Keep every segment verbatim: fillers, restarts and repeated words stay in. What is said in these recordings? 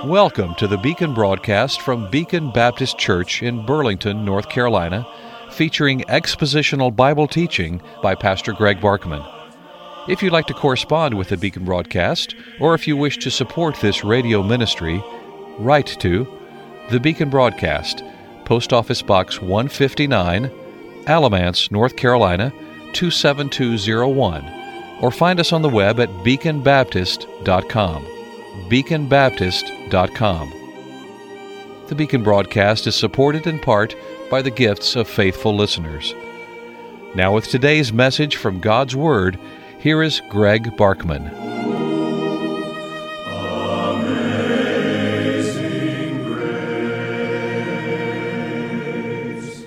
Welcome to the Beacon broadcast from Beacon Baptist Church in Burlington, North Carolina, featuring expositional Bible teaching by Pastor Greg Barkman. If you'd like to correspond with the Beacon broadcast, or if you wish to support this radio ministry, write to the Beacon Broadcast, Post Office Box one fifty-nine, Alamance, North Carolina, two seven two zero one, or find us on the web at beacon baptist dot com. beacon baptist dot com. The Beacon broadcast is supported in part by the gifts of faithful listeners. Now with today's message from God's Word, here is Greg Barkman. Amazing Grace.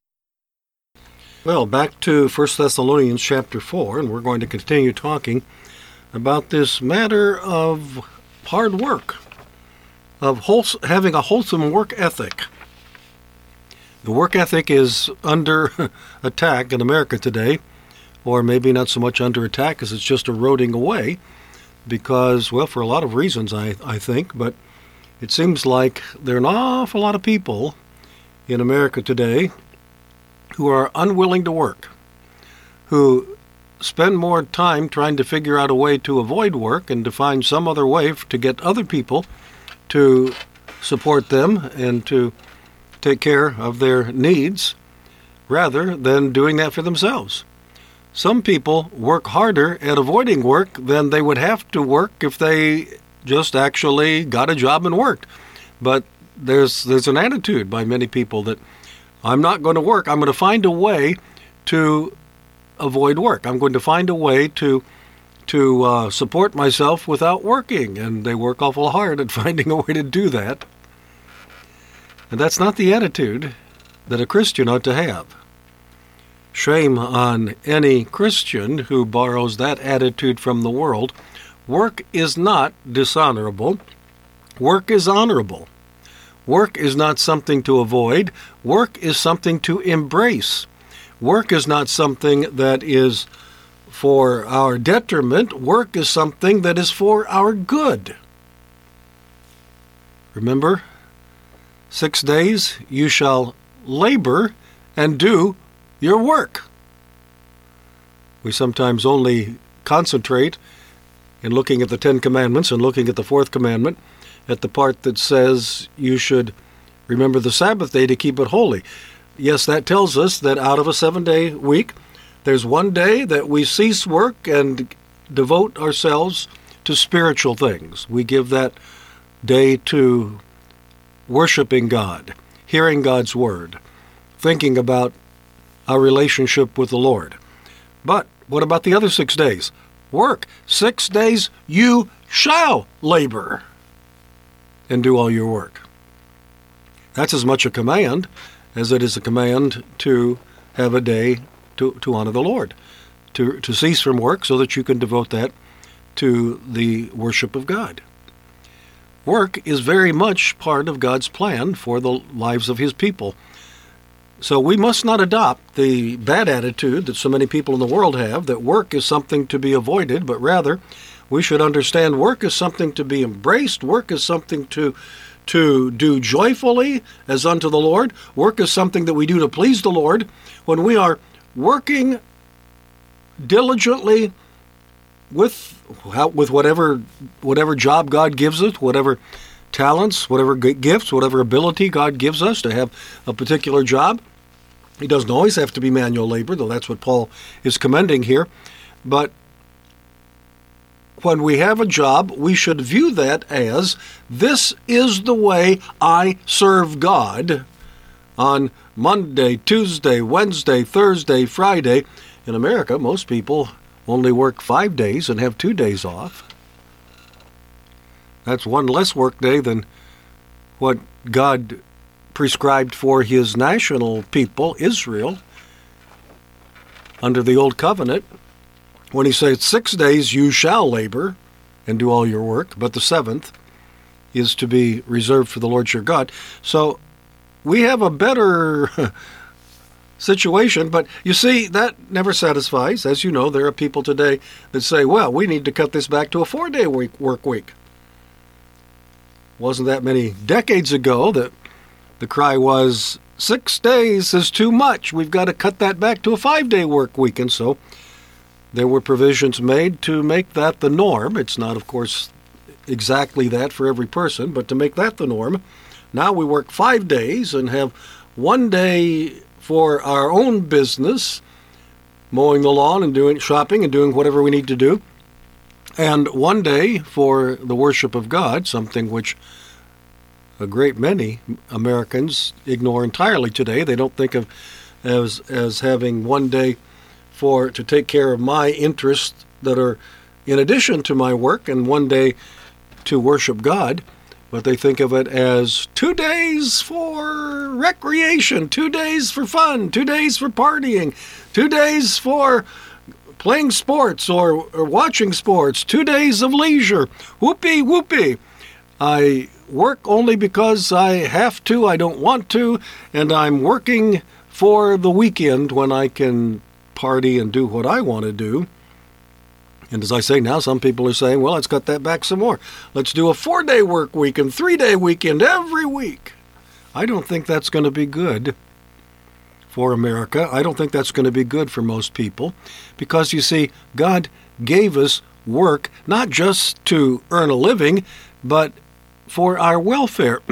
Well, back to First Thessalonians chapter four, and we're going to continue talking about this matter of hard work, of wholes- having a wholesome work ethic. The work ethic is under attack in America today, or maybe not so much under attack as it's just eroding away because, well, for a lot of reasons, I, I think, but it seems like there are an awful lot of people in America today who are unwilling to work, who spend more time trying to figure out a way to avoid work and to find some other way to get other people to support them and to take care of their needs rather than doing that for themselves. Some people work harder at avoiding work than they would have to work if they just actually got a job and worked. But there's there's an attitude by many people that I'm not going to work. I'm going to find a way to avoid work. I'm going to find a way to to uh, support myself without working, and they work awful hard at finding a way to do that. And that's not the attitude that a Christian ought to have. Shame on any Christian who borrows that attitude from the world. Work is not dishonorable. Work is honorable. Work is not something to avoid. Work is something to embrace. Work is not something that is for our detriment. Work is something that is for our good. Remember, six days you shall labor and do your work. We sometimes only concentrate in looking at the Ten Commandments and looking at the Fourth Commandment at the part that says you should remember the Sabbath day to keep it holy. Yes, that tells us that out of a seven-day week, there's one day that we cease work and devote ourselves to spiritual things. We give that day to worshiping God, hearing God's Word, thinking about our relationship with the Lord. But what about the other six days? Work. Six days you shall labor and do all your work. That's as much a command as it is a command to have a day to, to honor the Lord, to, to cease from work so that you can devote that to the worship of God. Work is very much part of God's plan for the lives of His people. So we must not adopt the bad attitude that so many people in the world have, that work is something to be avoided, but rather we should understand work is something to be embraced. Work is something to to do joyfully as unto the Lord. Work is something that we do to please the Lord. When we are working diligently with with whatever whatever job God gives us, whatever talents, whatever gifts, whatever ability God gives us to have a particular job. It doesn't always have to be manual labor, though that's what Paul is commending here. But when we have a job, we should view that as, this is the way I serve God on Monday, Tuesday, Wednesday, Thursday, Friday. In America, most people only work five days and have two days off. That's one less work day than what God prescribed for His national people, Israel, under the Old Covenant, when He says, six days you shall labor and do all your work, but the seventh is to be reserved for the Lord your God. So we have a better situation, but you see, that never satisfies. As you know, there are people today that say, well, we need to cut this back to a four-day week, work week. wasn't that many decades ago that the cry was, six days is too much. We've got to cut that back to a five-day work week. And so there were provisions made to make that the norm. It's not, of course, exactly that for every person, but to make that the norm. Now we work five days and have one day for our own business, mowing the lawn and doing shopping and doing whatever we need to do, and one day for the worship of God, something which a great many Americans ignore entirely today. They don't think of as as having one day for to take care of my interests that are in addition to my work, and one day to worship God, but they think of it as two days for recreation, two days for fun, two days for partying, two days for playing sports or, or watching sports, two days of leisure. Whoopee, whoopee. I work only because I have to, I don't want to, and I'm working for the weekend when I can party and do what I want to do. And as I say now, some people are saying, well, let's cut that back some more. Let's do a four-day work week and three-day weekend every week. I don't think that's going to be good for America. I don't think that's going to be good for most people because, you see, God gave us work not just to earn a living, but for our welfare.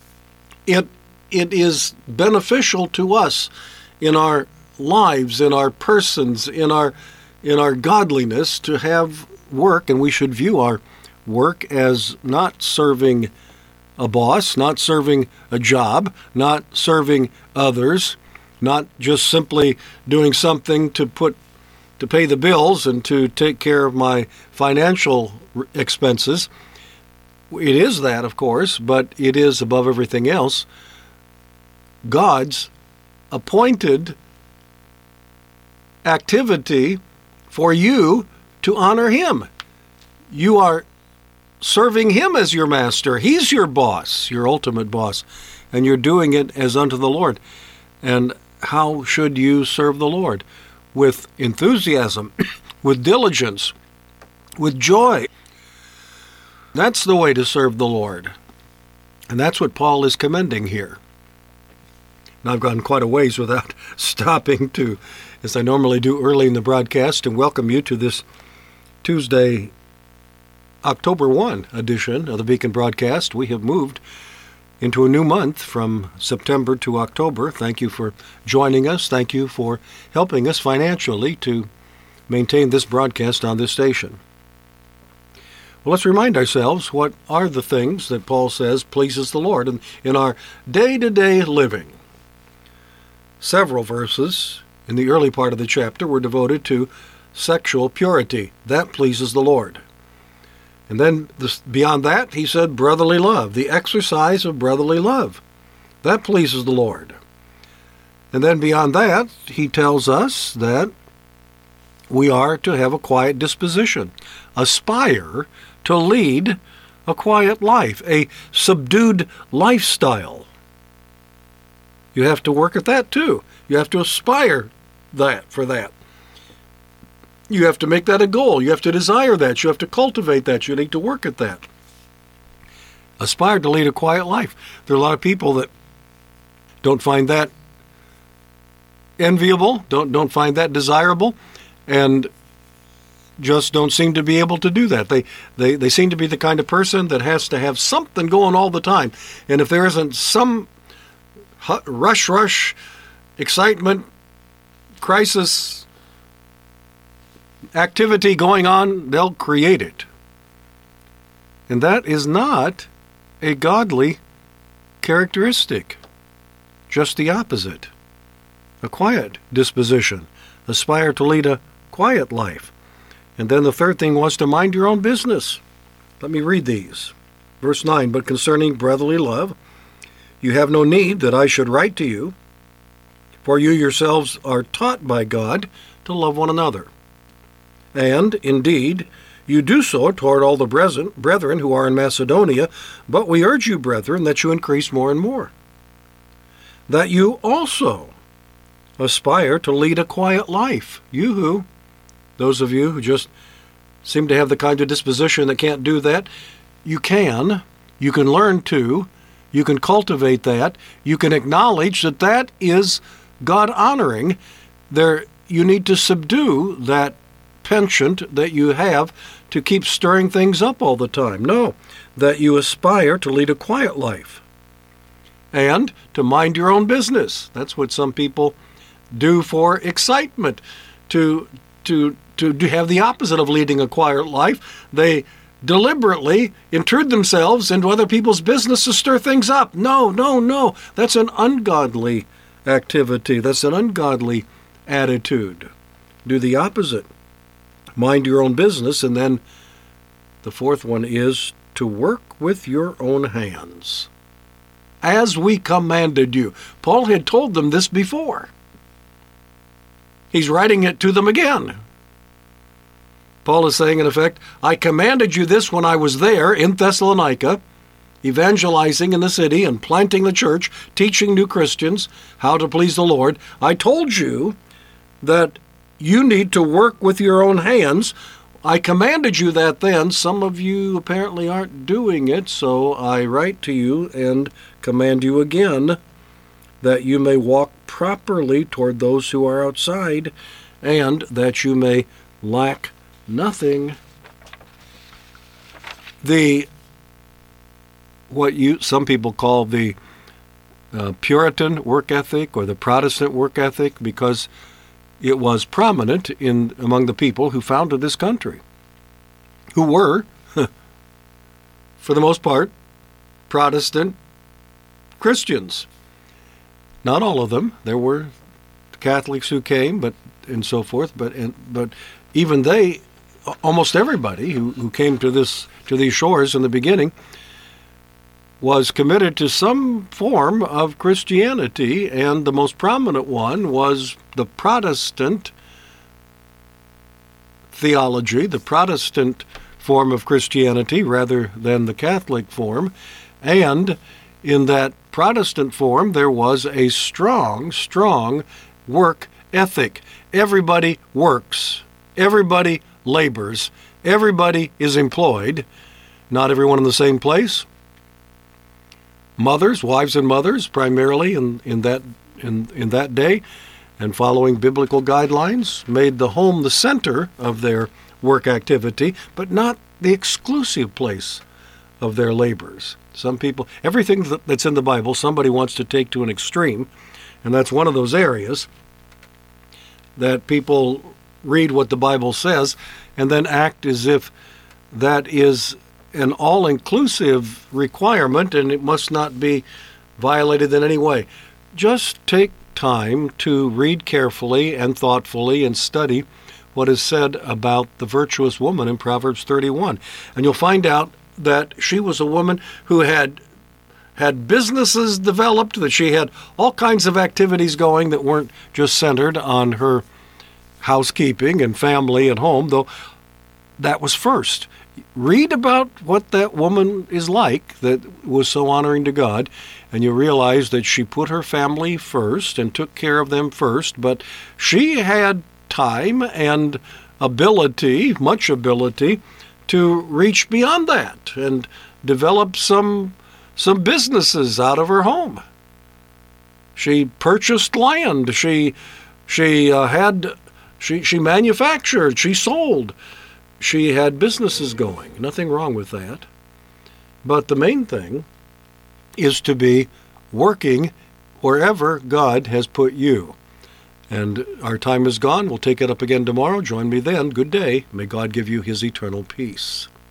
It it is beneficial to us in our lives, in our persons, in our in our godliness to have work, and we should view our work as not serving a boss, not serving a job, not serving others, not just simply doing something to put to pay the bills and to take care of my financial expenses. It is that, of course, but it is, above everything else, God's appointed activity for you to honor Him. You are serving Him as your master. He's your boss, your ultimate boss, and you're doing it as unto the Lord. And how should you serve the Lord? With enthusiasm, with diligence, with joy. That's the way to serve the Lord. And that's what Paul is commending here. Now, I've gone quite a ways without stopping to, as I normally do early in the broadcast, and welcome you to this Tuesday, October first edition of the Beacon Broadcast. We have moved into a new month from September to October. Thank you for joining us. Thank you for helping us financially to maintain this broadcast on this station. Well, let's remind ourselves what are the things that Paul says pleases the Lord in, in our day-to-day living. Several verses in the early part of the chapter were devoted to sexual purity. That pleases the Lord. And then this, beyond that, he said brotherly love, the exercise of brotherly love. That pleases the Lord. And then beyond that, he tells us that we are to have a quiet disposition, aspire to lead a quiet life, a subdued lifestyle. You have to work at that too. You have to aspire that for that. You have to make that a goal. You have to desire that. You have to cultivate that. You need to work at that. Aspire to lead a quiet life. There are a lot of people that don't find that enviable, don't don't find that desirable, and just don't seem to be able to do that. They, they they seem to be the kind of person that has to have something going all the time. And if there isn't some rush, rush, excitement, crisis, activity going on, they'll create it. And that is not a godly characteristic. Just the opposite. A quiet disposition. Aspire to lead a quiet life. And then the third thing was to mind your own business. Let me read these. Verse nine, but concerning brotherly love, you have no need that I should write to you, for you yourselves are taught by God to love one another. And, indeed, you do so toward all the brethren who are in Macedonia, but we urge you, brethren, that you increase more and more. That you also aspire to lead a quiet life. You who, those of you who just seem to have the kind of disposition that can't do that, you can, You can learn to, you can cultivate that, you can acknowledge that that is God-honoring. There, you need to subdue that penchant that you have to keep stirring things up all the time. No, that you aspire to lead a quiet life and to mind your own business. That's what some people do for excitement, to to to have the opposite of leading a quiet life. They deliberately intrude themselves into other people's business to stir things up. No, no, no. That's an ungodly activity. That's an ungodly attitude. Do the opposite. Mind your own business. And then the fourth one is to work with your own hands, as we commanded you. Paul had told them this before. He's writing it to them again. Paul is saying, in effect, I commanded you this when I was there in Thessalonica, evangelizing in the city and planting the church, teaching new Christians how to please the Lord. I told you that you need to work with your own hands. I commanded you that then. Some of you apparently aren't doing it, so I write to you and command you again that you may walk properly toward those who are outside, and that you may lack nothing. The what you some people call the uh, Puritan work ethic or the Protestant work ethic, because it was prominent in among the people who founded this country, who were, for the most part, Protestant Christians. Not all of them. There were Catholics who came, but and so forth. But and, but even they, almost everybody who, who came to this to these shores in the beginning, was committed to some form of Christianity, and the most prominent one was the Protestant theology, the Protestant form of Christianity rather than the Catholic form. And in that Protestant form, there was a strong, strong work ethic. Everybody works. Everybody labors. Everybody is employed. Not everyone in the same place. Mothers, wives and mothers, primarily in, in that in, in that day, and following biblical guidelines, made the home the center of their work activity, but not the exclusive place of their labors. Some people, everything that's in the Bible, somebody wants to take to an extreme, and that's one of those areas that people read what the Bible says and then act as if that is an all-inclusive requirement and it must not be violated in any way. Just take time to read carefully and thoughtfully and study what is said about the virtuous woman in Proverbs thirty-one. And you'll find out that she was a woman who had had businesses developed, that she had all kinds of activities going that weren't just centered on her housekeeping and family and home, though that was first. Read about what that woman is like that was so honoring to God, and you realize that she put her family first and took care of them first, but she had time and ability, much ability, to reach beyond that and develop some some businesses out of her home. She purchased land. She she uh, had she she manufactured. She sold. She had businesses going. Nothing wrong with that. But the main thing is to be working wherever God has put you. And our time is gone. We'll take it up again tomorrow. Join me then. Good day. May God give you his eternal peace.